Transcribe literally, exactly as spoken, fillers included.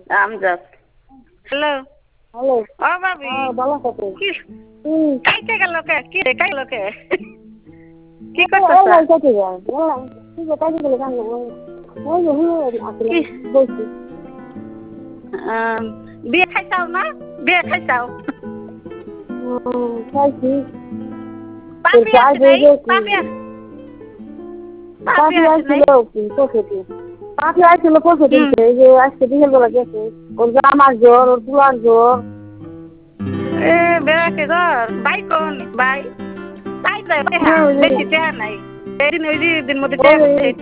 Amjad hello hello. ও ভাবি হ্যাঁ ভালো আছো? কি হুম। কাইতে গেল কে কি রে কাইলো কে কি এই এই করতেছ লাইনটাতে যাও। বললাম কি যে কাজে গেলে জানো ওই যে হুঁ আসলে কি বলছি। আম, বিয়ে খাইছাও না বিয়ে খাইছাও হুম খাইছি। তোর পাপি চাই আসে নাই বলবে কি পাপি আস- পাপি পাখি আসে নাই আসছিল কি পশুটি পাখি আসছিল পশুটি হুম এই যে আজকে বিকেল বেলা গেছে ওর জামার জ্বর ওর পুলার জ্বর। এ বেড়াকে ধর বাই কোন বাই তাই তো হ্যাঁ হ্যাঁ ওই যে বেশি টেহা নাই এই দিন ওই দিন মধ্যে ওই টেহা ওই